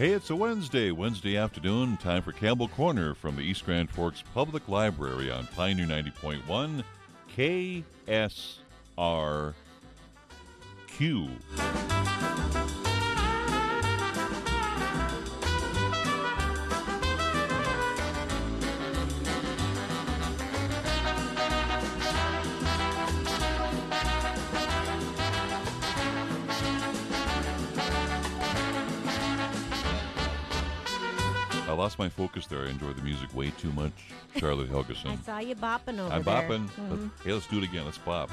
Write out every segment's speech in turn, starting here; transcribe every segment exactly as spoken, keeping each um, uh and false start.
Hey, it's a Wednesday, Wednesday afternoon, time for Campbell Corner from the East Grand Forks Public Library on Pioneer ninety point one K S R Q. I lost my focus there. I enjoy the music way too much. Charlotte Helgeson. I saw you bopping over I'm there. bopping. Mhm. Let's, hey, let's do it again. Let's bop.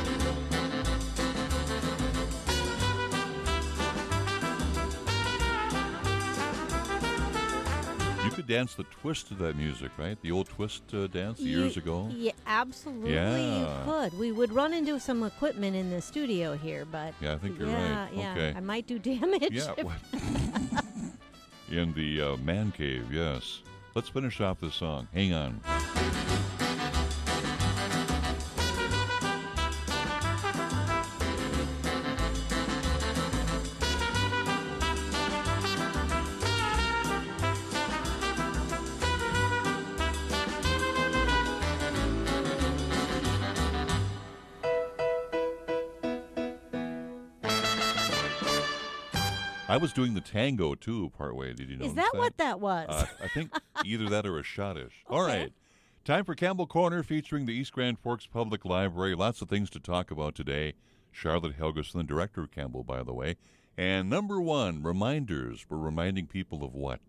You could dance the twist to that music, right? The old twist uh, dance Ye- years ago. Yeah, absolutely Yeah. you could. We would run into some equipment in the studio here, but Yeah, I think you're yeah, right. yeah, Okay. I might do damage. Yeah. what- In the uh, man cave, yes. Let's finish off this song. Hang on. I was doing the tango, too, partway. Did you know Is that what that was? Uh, I think either that or a schottish. All Okay. right. Time for Campbell Corner featuring the East Grand Forks Public Library. Lots of things to talk about today. Charlotte Helgeson, the director of Campbell, by the way. And number one, reminders. We're reminding people of what?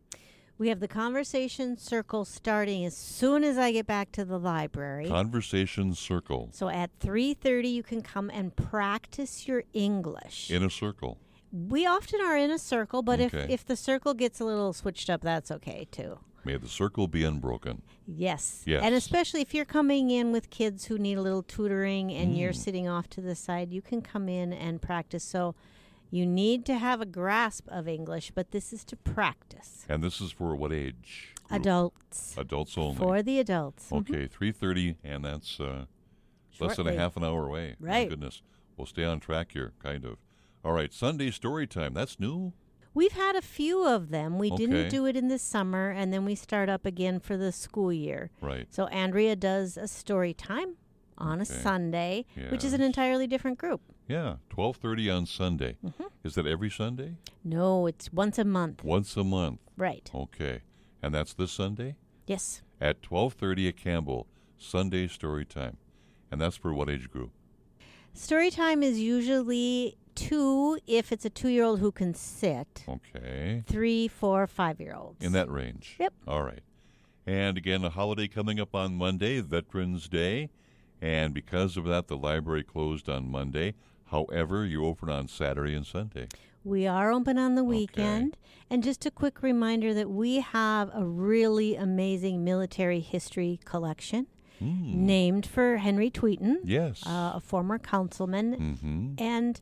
We have the conversation circle starting as soon as I get back to the library. Conversation circle. So at three thirty, you can come and practice your English. In a circle. We often are in a circle, but Okay. if, if the circle gets a little switched up, that's okay, too. May the circle be unbroken. Yes. Yes. And especially if you're coming in with kids who need a little tutoring and Mm. you're sitting off to the side, you can come in and practice. So you need to have a grasp of English, but this is to practice. And this is for what age? group? Adults. Adults only. For the adults. Mhm. Okay, three thirty, and that's uh, less than a Shortly. half an hour away. My Right. goodness. We'll stay on track here, kind of. All right, Sunday story time. That's new? We've had a few of them. We Okay. didn't do it in the summer, and then we start up again for the school year. Right. So Andrea does a story time on a Okay. Sunday, which is an Yes. entirely different group. Yeah, twelve thirty on Sunday. Mm-hmm. Is that every Sunday? No, it's once a month. Once a month. Right. Okay. And that's this Sunday? Yes. At twelve thirty at Campbell, Sunday story time. And that's for what age group? Story time is usually two if it's a two-year-old who can sit. Okay. Three, four, five-year-olds. In that range? Yep. All right. And again, a holiday coming up on Monday, Veterans Day. And because of that, the library closed on Monday. However, you're open on Saturday and Sunday. We are open on the Okay. weekend. And just a quick reminder that we have a really amazing military history collection Hmm. named for Henry Tweeten, Yes. uh, a former councilman. mm-hmm. And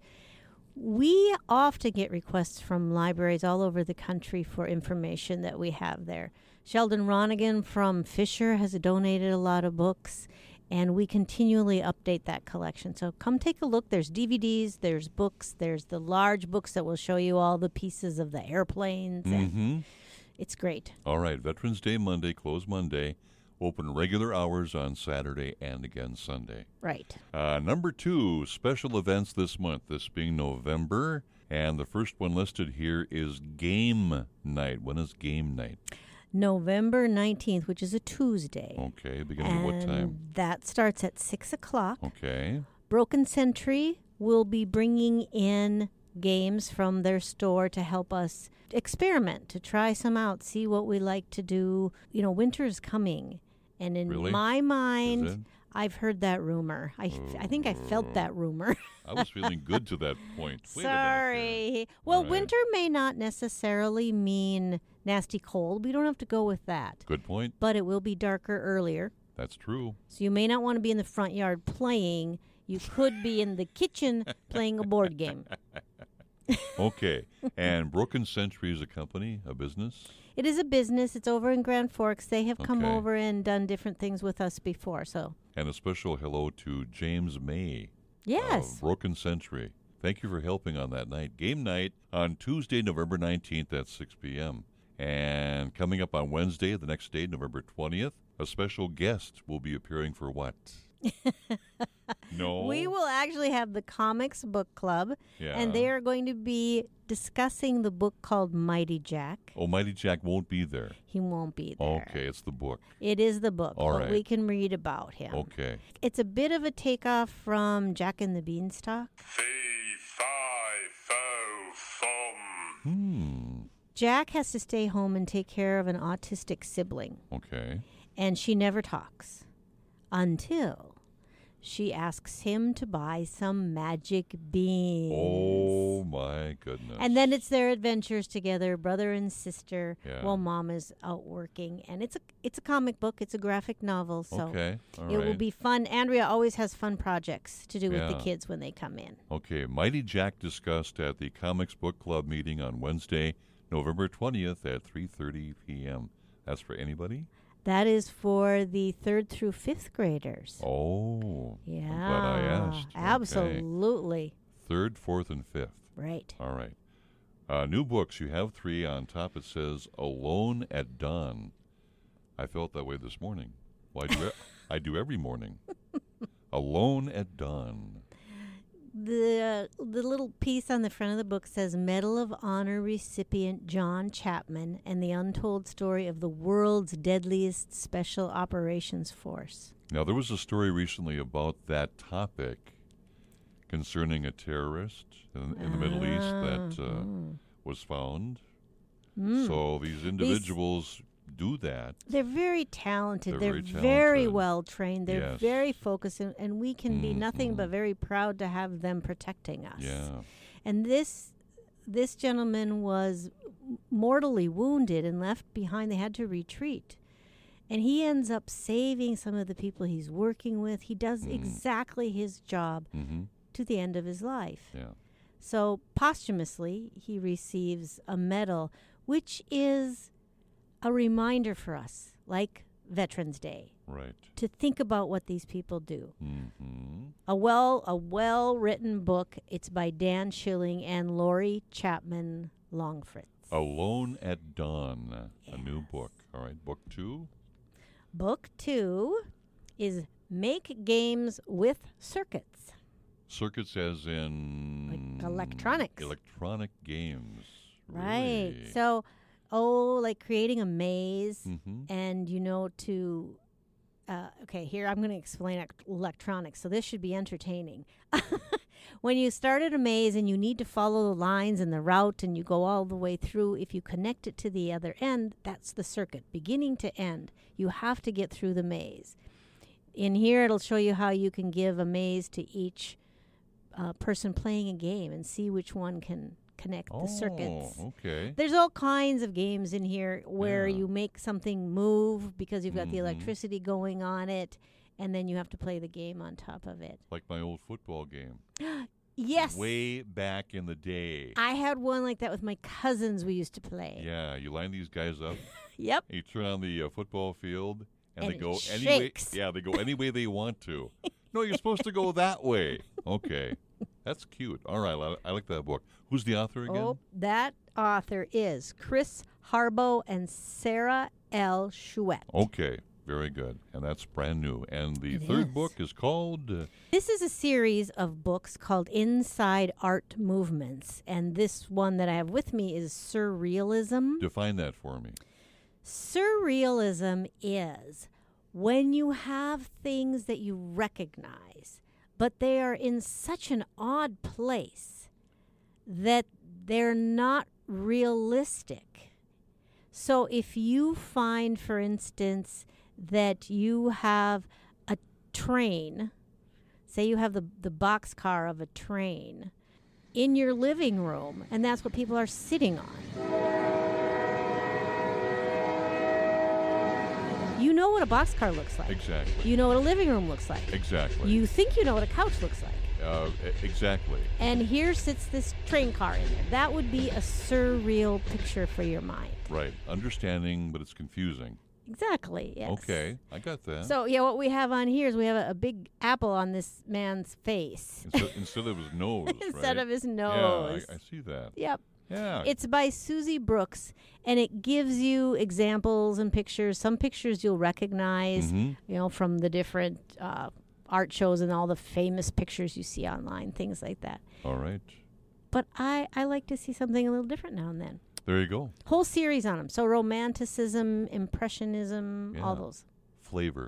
we often get requests from libraries all over the country for information that we have there. Sheldon Ronigan from Fisher has donated a lot of books, and we continually update that collection. So come take a look. There's D V Ds, there's books, there's the large books that will show you all the pieces of the airplanes, and Mm-hmm. it's great. All right. Veterans Day Monday, closed Monday. Open regular hours on Saturday and again Sunday. Right. Uh, number two, special events this month, this being November. And the first one listed here is Game Night. When is Game Night? November nineteenth, which is a Tuesday. Okay, beginning at what time? And that starts at six o'clock. Okay. Broken Century will be bringing in games from their store to help us experiment, to try some out, see what we like to do. You know, winter's coming. And in Really? my Is mind, it? I've heard that rumor. I, f- I think I felt that rumor. I was feeling good to that point. Wait a minute here. Sorry. Well, All right. winter may not necessarily mean nasty cold. We don't have to go with that. Good point. But it will be darker earlier. That's true. So you may not want to be in the front yard playing. You could be in the kitchen playing a board game. Okay. And Broken Century is a company, a business? It is a business. It's over in Grand Forks. They have come Okay. over and done different things with us before. So And a special hello to James May yes, of Broken Century. Thank you for helping on that night. Game night on Tuesday, November nineteenth at six p.m. And coming up on Wednesday, the next day, November twentieth, a special guest will be appearing for what? No. We will actually have the Comics Book Club, Yeah. and they are going to be discussing the book called Mighty Jack. Oh, Mighty Jack won't be there. He won't be there. Okay, it's the book. It is the book, All but right. we can read about him. Okay. It's a bit of a takeoff from Jack and the Beanstalk. Fee, fi, fo, fum. Hmm. Jack has to stay home and take care of an autistic sibling, Okay. and she never talks until she asks him to buy some magic beans. Oh, my goodness. And then it's their adventures together, brother and sister, Yeah. while mom is out working. And it's a it's a comic book. It's a graphic novel, so Okay. All it right. will be fun. Andrea always has fun projects to do with the Yeah. kids when they come in. Okay. Mighty Jack discussed at the Comics Book Club meeting on Wednesday, November twentieth at three thirty p.m. That's for anybody? That is for the third through fifth graders. Oh. Yeah. I'm glad I asked. Okay. Absolutely. Third, fourth, and fifth. Right. All right. Uh, new books. You have three. On top it says Alone at Dawn. I felt that way this morning. Well, I do, e- I do every morning. Alone at Dawn. The the little piece on the front of the book says Medal of Honor recipient John Chapman and the untold story of the world's deadliest special operations force. Now, there was a story recently about that topic concerning a terrorist in, in the Middle East that uh, was found. Mm. So these individuals do that. They're very talented. They're They're, very very talented. well trained. They're Yes. very focused, and, and we can be nothing Mhm. but very proud to have them protecting us. Yeah. And this this gentleman was mortally wounded and left behind. They had to retreat. And he ends up saving some of the people he's working with. He does Mhm. exactly his job Mm-hmm. to the end of his life. Yeah. So posthumously, he receives a medal, which is a reminder for us, like Veterans Day, Right. to think about what these people do. Mm-hmm. A well a well written book. It's by Dan Schilling and Lori Chapman Longfritz. Alone at Dawn, a new book. All right, book two. Book two is Make Games with Circuits. Circuits as in Like electronics. Electronic games. Right. Really? So, oh, like creating a maze, Mhm. and you know to. Uh, okay, here I'm going to explain ec- electronics. So this should be entertaining. When you start at a maze and you need to follow the lines and the route and you go all the way through, if you connect it to the other end, that's the circuit, beginning to end. You have to get through the maze. In here, it'll show you how you can give a maze to each uh, person playing a game and see which one can connect Oh, the circuits. okay. There's all kinds of games in here where Yeah. you make something move because you've got the Mhm. electricity going on it, and then you have to play the game on top of it. Like my old football game. Yes. Way back in the day. I had one like that with my cousins we used to play. Yeah, you line these guys up. Yep. You turn on the uh, football field, and, And they it go any way. shakes. Yeah, they go any way they want to. No, you're supposed to go that way. Okay, that's cute. All right, I, I like that book. Who's the author again? Oh, that author is Chris Harbo and Sarah L. Chouette. Okay, very good. And that's brand new. And the It third is. book is called. Uh, This is a series of books called Inside Art Movements, and this one that I have with me is Surrealism. define that for me. Surrealism is when you have things that you recognize, but they are in such an odd place that they're not realistic. So if you find, for instance, that you have a train, say you have the, the boxcar of a train in your living room, and that's what people are sitting on. You know what a boxcar looks like. Exactly. You know what a living room looks like. Exactly. You think you know what a couch looks like. Uh, e- exactly. And here sits this train car in there. That would be a surreal picture for your mind. Right. Understanding, but it's confusing. Exactly, yes. Okay, I got that. So, yeah, what we have on here is we have a, a big apple on this man's face instead, instead of his nose, instead right? of his Yeah, nose. I, I see that. Yep. Yeah. It's by Susie Brooks, and it gives you examples and pictures. Some pictures you'll recognize, Mhm. you know, from the different uh, art shows and all the famous pictures you see online, things like that. All right. But I, I like to see something a little different now and then. There you go. Whole series on them. So romanticism, impressionism, all Yeah. those. Flavor.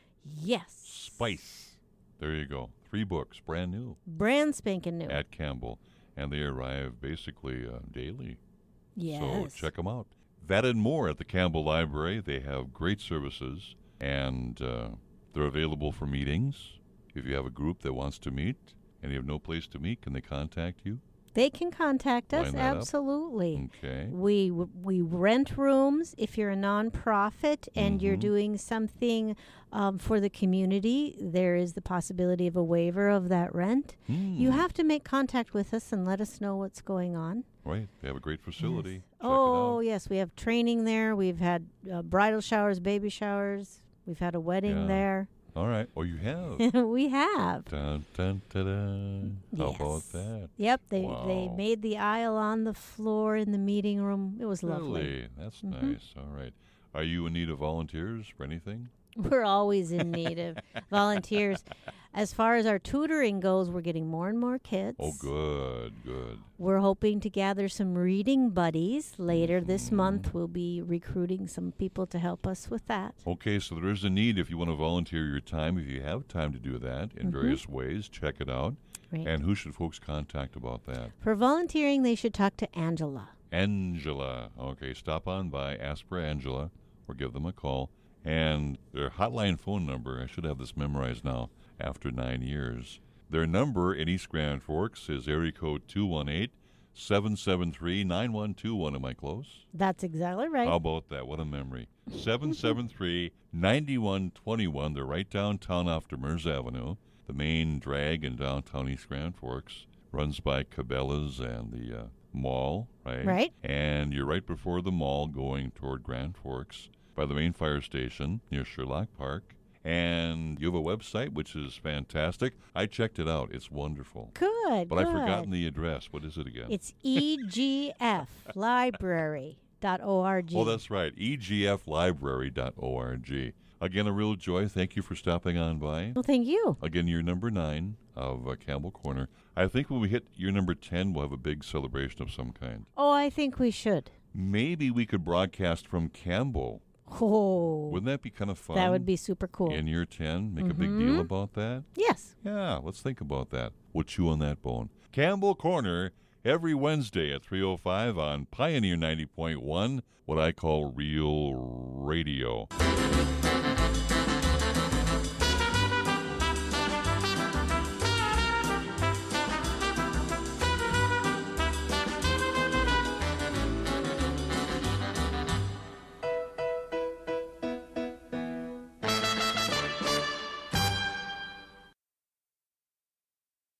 Yes. Spice. There you go. Three books, brand new Brand spanking new. at Campbell. And they arrive basically uh, daily. Yes. So check them out. That and more at the Campbell Library. They have great services, and uh, they're available for meetings. If you have a group that wants to meet and you have no place to meet, can they contact you? They can contact us, Line that up. absolutely. Okay. We we rent rooms if you're a nonprofit and you're Mhm. doing something um, for the community. There is the possibility of a waiver of that rent. You Hmm. have to make contact with us and let us know what's going on. Right. They have a great facility. Yes. Check Oh, it out. yes. We have training there. We've had uh, bridal showers, baby showers. We've had a wedding Yeah. there. All right. Oh, you have. We have. Dun, dun, dun, dun. How about Yes. that? Yep. They they Wow. made the aisle on the floor in the meeting room. It was lovely. Really? That's Mhm. nice. All right. Are you in need of volunteers for anything? We're always in need of volunteers. As far as our tutoring goes, we're getting more and more kids. Oh, good, good. We're hoping to gather some reading buddies. Later this Mhm. month, we'll be recruiting some people to help us with that. Okay, so there is a need if you want to volunteer your time, if you have time to do that in Mhm. various ways, check it out. Right. And who should folks contact about that? For volunteering, they should talk to Angela. Angela. Okay, stop on by, ask for Angela, or give them a call. And their hotline phone number, I should have this memorized now after nine years. Their number in East Grand Forks is area code two one eight, seven seven three, nine one two one. Am I close? That's exactly right. How about that? What a memory. seven seven three, nine one two one. They're right downtown off Demers Avenue. The main drag in downtown East Grand Forks runs by Cabela's and the uh, mall, right? Right. And you're right before the mall going toward Grand Forks by the main fire station near Sherlock Park. And you have a website, which is fantastic. I checked it out. It's wonderful. Good. But good. I've forgotten the address. What is it again? It's E G F library dot org. Oh, that's right. E G F library dot org. Again, a real joy. Thank you for stopping on by. Well, thank you. Again, year number nine of uh, Campbell Corner. I think when we hit year number ten, we'll have a big celebration of some kind. Oh, I think we should. Maybe we could broadcast from Campbell. Oh, Wouldn't that be kind of fun? that would be super cool. In year ten, make a big deal Mhm. about that? Yes. Yeah, let's think about that. We'll chew on that bone. Campbell Corner, every Wednesday at three oh five on Pioneer ninety point one, what I call real radio.